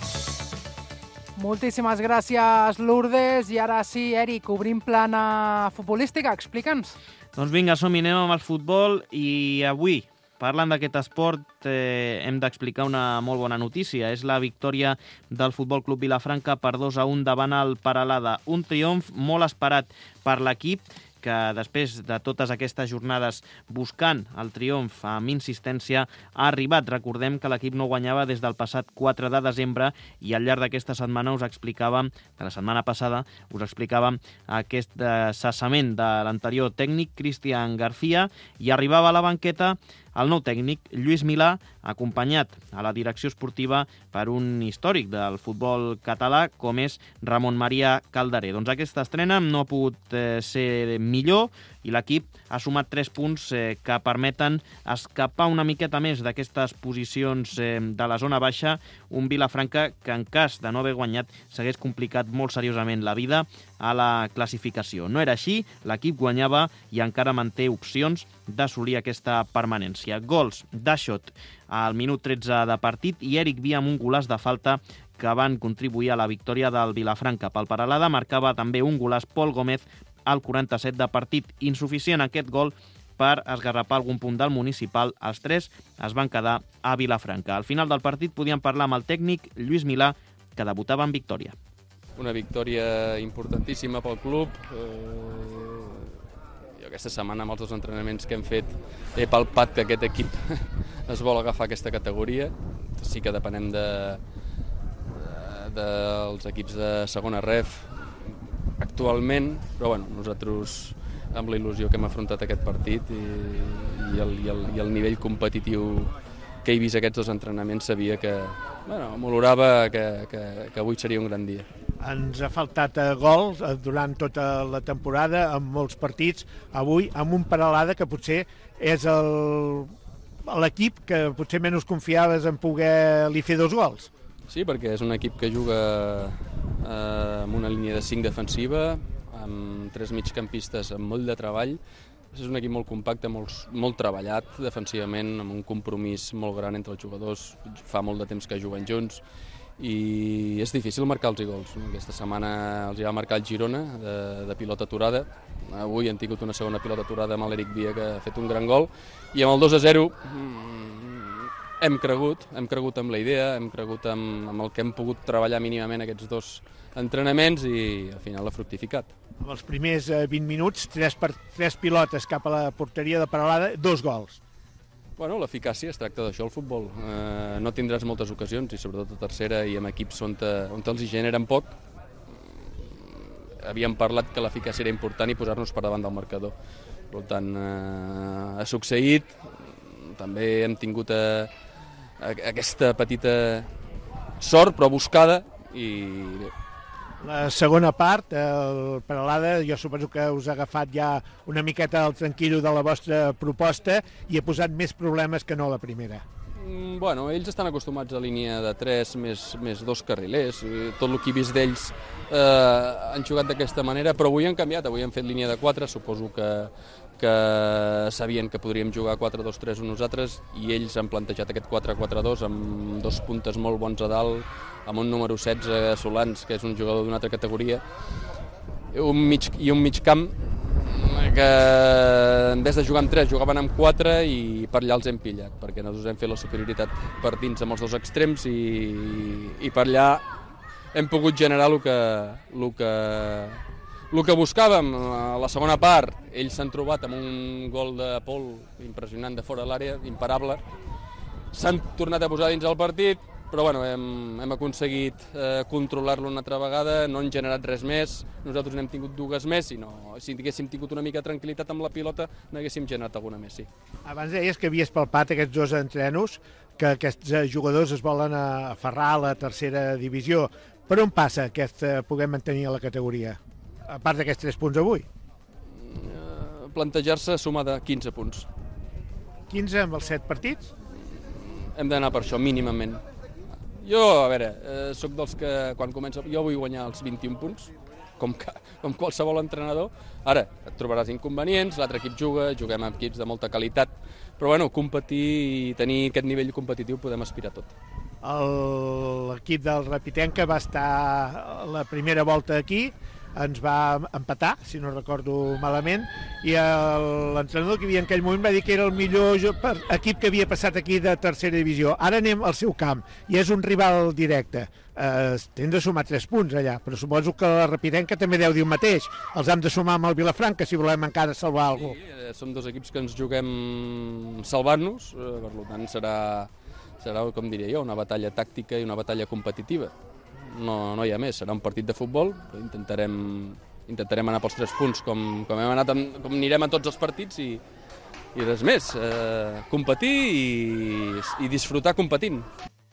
Moltíssimes gràcies, Lourdes. I ara sí, Eric, obrim plana futbolística. Explica'ns. Doncs vinga, som-hi, anem amb el futbol, i avui, parlant d'aquest esport, eh, hem d'explicar una molt bona notícia. És la victòria del Futbol Club Vilafranca per dos a un davant el Peralada. Un triomf molt esperat per l'equip, que després de totes aquestes jornades buscant el triomf amb insistència ha arribat. Recordem que l'equip no guanyava des del passat quatre de desembre, i al llarg d'aquesta setmana us explicàvem, de la setmana passada, us explicàvem aquest eh, cessament de l'anterior tècnic, Cristian García, i arribava a la banqueta el nou tècnic, Lluís Milà, acompanyat a la direcció esportiva per un històric del futbol català com és Ramon Maria Calderé. Doncs aquesta estrena no ha pogut eh, ser millor, i l'equip ha sumat tres punts eh, que permeten escapar una miqueta més d'aquestes posicions eh, de la zona baixa, un Vilafranca que en cas de no haver guanyat s'hagués complicat molt seriosament la vida a la classificació. No era així, l'equip guanyava i encara manté opcions d'assolir aquesta permanència. Gols d'Aixot al minut tretze de partit i Eric Via amb un golaç de falta que van contribuir a la victòria del Vilafranca. Pel Peralada marcava també un golaç Pol Gómez al quaranta-set de partit. Insuficient aquest gol per esgarrapar algun punt del municipal. Els tres es van quedar a Vilafranca. Al final del partit podíem parlar amb el tècnic Lluís Milà, que debutava en victòria. Una victòria importantíssima pel club. Eh, jo aquesta setmana amb els dos entrenaments que hem fet he palpat que aquest equip es vol agafar aquesta categoria. Sí que depenem de, de, dels equips de segona ref actualment, però bueno, nosaltres amb la il·lusió que hem afrontat aquest partit i, i, el, i, el, i el nivell competitiu que he vist aquests dos entrenaments sabia que, bueno, m'olorava que, que, que avui seria un gran dia. Ens ha faltat gols durant tota la temporada, en molts partits. Avui, amb un Peralada que potser és el l'equip que potser menys confiaves en poder-li fer dos gols. Sí, perquè és un equip que juga eh, amb una línia de cinc defensiva, amb tres migcampistes amb molt de treball. És un equip molt compacte, molt, molt treballat defensivament, amb un compromís molt gran entre els jugadors. Fa molt de temps que juguen junts i és difícil marcar els gols. Aquesta setmana els hi va marcar el Girona de, de pilota aturada. Avui han tingut una segona pilota aturada amb l'Eric Via, que ha fet un gran gol. I amb el dos a zero hem cregut, hem cregut amb la idea, hem cregut amb, amb el que hem pogut treballar mínimament aquests dos entrenaments i al final ha fructificat. En els primers vint minuts, tres, per, tres pilotes cap a la porteria de Peralada, dos gols. Bueno, l'eficàcia, es tracta d'això, el futbol. Eh, no tindràs moltes ocasions, i sobretot a tercera i amb equips on, te, on els hi generen poc. Havíem parlat que l'eficàcia era important i posar-nos per davant del marcador. Per tant, eh, ha succeït. També hem tingut eh, aquesta petita sort, però buscada, i bé. La segona part, el Peralada, jo suposo que us ha agafat ja una miqueta el tranquil·lo de la vostra proposta i ha posat més problemes que no la primera. Mm, bueno, ells estan acostumats a línia de tres més, més dos carrilers. Tot el que he vist d'ells eh, han jugat d'aquesta manera, però avui han canviat, avui han fet línia de quatre, suposo que, que sabien que podríem jugar quatre dos tres nosaltres i ells han plantejat aquest quatre quatre dos amb dos puntes molt bons a dalt, amb un número setze, Solans, que és un jugador d'una altra categoria, un mig, i un mig camp que en vez de jugar amb tres jugaven amb quatre i per allà els hem pillat, perquè nosaltres hem fet la superioritat per dins amb els dos extrems i, i per allà hem pogut generar el que, el que, el que buscàvem. A la segona part ells s'han trobat amb un gol de Pol impressionant de fora de l'àrea, imparable, s'han tornat a posar dins el partit, però bueno, hem, hem aconseguit eh, controlar-lo una altra vegada, no han generat res més, nosaltres n'hem tingut dues més i no, si haguéssim tingut una mica de tranquil·litat amb la pilota n'haguéssim generat alguna més, sí. Abans deies que havies palpat aquests dos entrenos, que aquests jugadors es volen aferrar a la tercera divisió. Per on passa aquest poder mantenir a la categoria, a part d'aquests tres punts avui? Eh, plantejar-se sumar de quinze punts. quinze amb els set partits? Hem d'anar per això, mínimament. Jo, a veure, eh, soc dels que quan comença... Jo vull guanyar els vint-i-un punts, com, que, com qualsevol entrenador. Ara, et trobaràs inconvenients, l'altre equip juga, juguem amb equips de molta qualitat, però bueno, competir i tenir aquest nivell competitiu podem aspirar a tot. L'equip del Rapitenca va estar la primera volta aquí, ens va empatar, si no recordo malament, i l'entrenador que hi havia en aquell moment va dir que era el millor equip que havia passat aquí de tercera divisió. Ara anem al seu camp, i és un rival directe. Eh, hem de sumar tres punts allà, però suposo que la Rapitenca també deu dir el mateix. Els hem de sumar amb el Vilafranca si volem encara salvar alguna cosa. Sí, eh, som dos equips que ens juguem salvant-nos, eh, per tant serà, serà, com diria jo, una batalla tàctica i una batalla competitiva. No, no hi ha més, serà un partit de futbol, intentarem, intentarem anar pels tres punts com, com hem anat, com anirem a tots els partits i, i res més, eh, competir i, i disfrutar competint.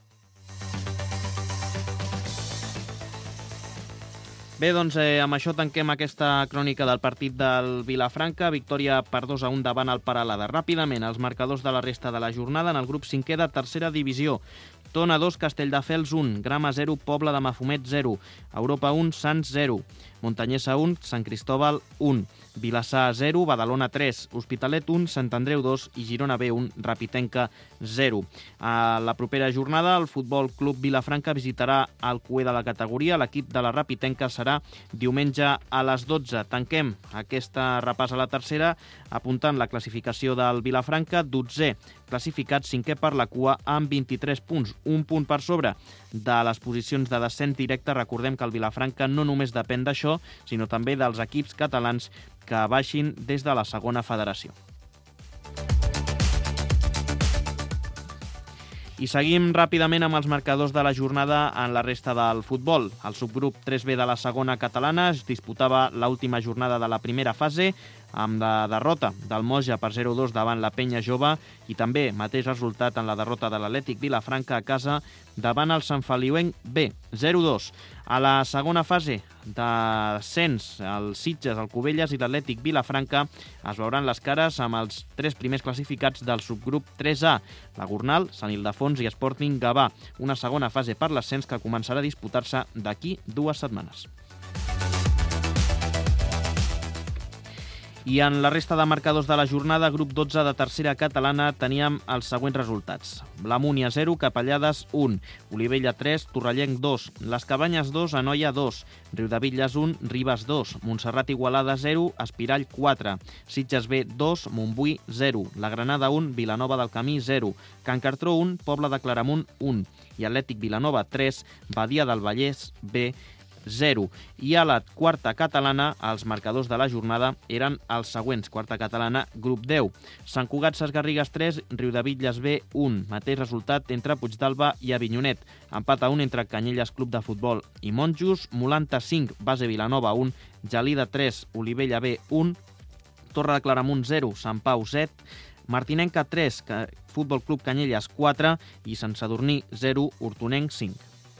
Bé, doncs eh, amb això tanquem aquesta crònica del partit del Vilafranca. Victòria per dos a un davant el Peralada. Ràpidament, els marcadors de la resta de la jornada en el grup cinquè de tercera divisió. Tona dos, Castelldefels un, Grama zero, Pobla de Mafumet zero, Europa un, Sants zero, Montanyesa un, Sant Cristóbal un, Vilassar zero, Badalona tres, Hospitalet un, Sant Andreu dos i Girona B un, Rapitenca zero. A la propera jornada, el Futbol Club Vilafranca visitarà el cué de la categoria. L'equip de la Rapitenca serà diumenge a les dotze. Tanquem aquesta repàs a la tercera apuntant la classificació del Vilafranca, dotzè classificat, cinquè per la cua amb vint-i-tres punts, un punt per sobre de les posicions de descens directe. Recordem que el Vilafranca no només depèn d'això, sinó també dels equips catalans que baixin des de la segona federació. I seguim ràpidament amb els marcadors de la jornada en la resta del futbol. El subgrup tres B de la segona catalana es disputava l'última jornada de la primera fase. amb la derrota del Moja per zero a dos davant la Penya Jove i també mateix resultat en la derrota de l'Atlètic Vilafranca a casa davant el Sant Feliuenc B, zero a dos. A la segona fase d'ascens, el Sitges, el Cubelles i l'Atlètic Vilafranca es veuran les cares amb els tres primers classificats del subgrup tres A, la Gornal, Sant Ildefons i Sporting Gavà, una segona fase per l'ascens que començarà a disputar-se d'aquí dues setmanes. I en la resta de marcadors de la jornada, grup dotze de tercera catalana, teníem els següents resultats. La Múnia zero, Capellades un, Olivella tres, Torrellenc dos, Les Cabanyes dos, Anoia dos, Riudebitlles un, Ribes dos, Montserrat Igualada zero, Espirall quatre, Sitges B dos, Montbui zero, La Granada un, Vilanova del Camí zero, Can Cartró un, Pobla de Claramunt un i Atlètic Vilanova tres, Badia del Vallès B zero. I a la quarta catalana, els marcadors de la jornada eren els següents. Quarta catalana, grup deu. Sant Cugat Ses Garrigues tres, Riudebitlles B un. Mateix resultat entre Puigdàlber i Avinyonet. Empat a un entre Canyelles Club de Futbol i Monjos. Molanta cinc, Base Vilanova un. Gelida tres, Olivella B un. Torre de Claramunt zero, Sant Pau set. Martinenca tres, Futbol Club Canyelles quatre i Sant Sadurní zero, Hortonenc cinc.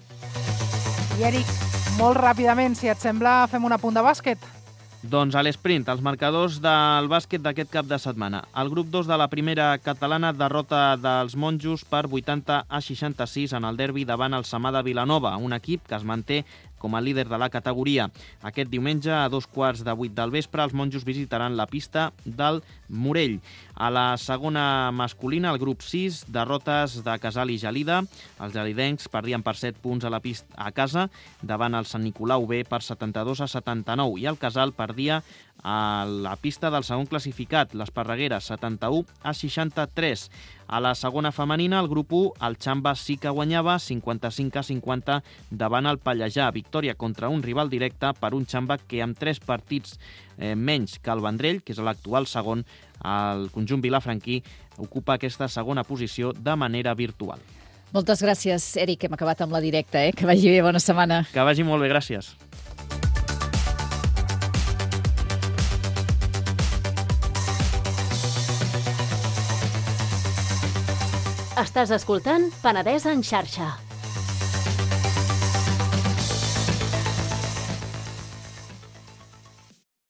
I Eric, molt ràpidament, si et sembla, fem un apunt de bàsquet. Doncs a l'esprint, els marcadors del bàsquet d'aquest cap de setmana. El grup dos de la primera catalana, derrota dels Monjos per vuitanta a seixanta-sis en el derbi davant el Samà de Vilanova, un equip que es manté com a líder de la categoria. Aquest diumenge, a dos quarts de vuit del vespre, els Monjos visitaran la pista del Morell. A la segona masculina, el grup sis, derrotes de Casal i Gelida. Els gelidencs perdien per set punts a la pista a casa davant el Sant Nicolau B per setanta-dos a setanta-nou i el Casal perdia a la pista del segon classificat, l'Esparreguera, setanta-u a seixanta-tres. A la segona femenina, el grup u, el Xamba sí que guanyava cinquanta-cinc a cinquanta davant el Pallejà. Victòria contra un rival directe per un Xamba que amb tres partits eh, menys que el Vendrell, que és l'actual segon, el conjunt vilafranquí ocupa aquesta segona posició de manera virtual. Moltes gràcies, Eric. Hem acabat amb la directa, eh? Que vagi bé, bona setmana. Que vagi molt bé, gràcies. Estàs escoltant Penedès en xarxa.